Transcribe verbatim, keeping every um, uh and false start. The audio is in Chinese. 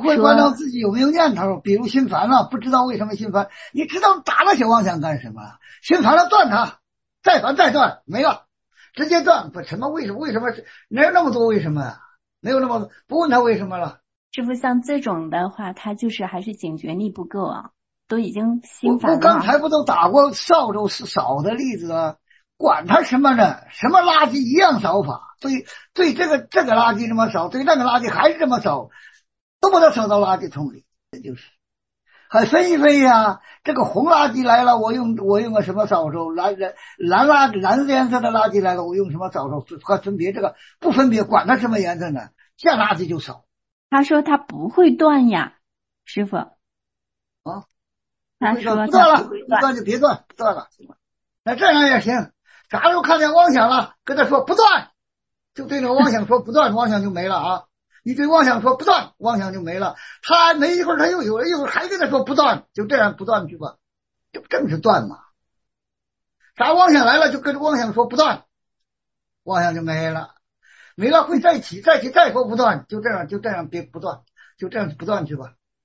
不会关照自己有没有念头，比如心烦了，不知道为什么心烦，你知道打了小妄想干什么？心烦了断它，再烦再断，没了，直接断。不什么为什么为什么哪有那么多为什么啊？没有那么不问他为什么了。 师父，像这种的话，他就是还是警觉力不够啊，都已经心烦了。 我刚才不都打过扫帚是扫的例子啊？管他什么呢？什么垃圾一样扫法，对对，这个这个垃圾这么扫，对那个垃圾还是这么扫，都把它扫到垃圾桶里，这就是还分一分呀。这个红垃圾来了，我用我用个什么扫帚？蓝蓝蓝垃蓝颜色的垃圾来了，我用什么扫帚？还分别这个不分别，管它什么颜色呢？见垃圾就扫。 他说他不会断呀，师父。 啊， 他说不断了， 不不断就别断，不断了。那这样也行，啥时候看见妄想了，跟他说不断，就对那个妄想说不断，妄想就没了啊。你对妄想说不断，妄想就没了。他没一会儿他又有了，一会儿还跟他说不断，就这样不断去吧，这不正是断吗？啥妄想来了就跟着妄想说不断，妄想就没了，没了会再起，再起再说不断，就这样就这样别不断，就这样不断去吧。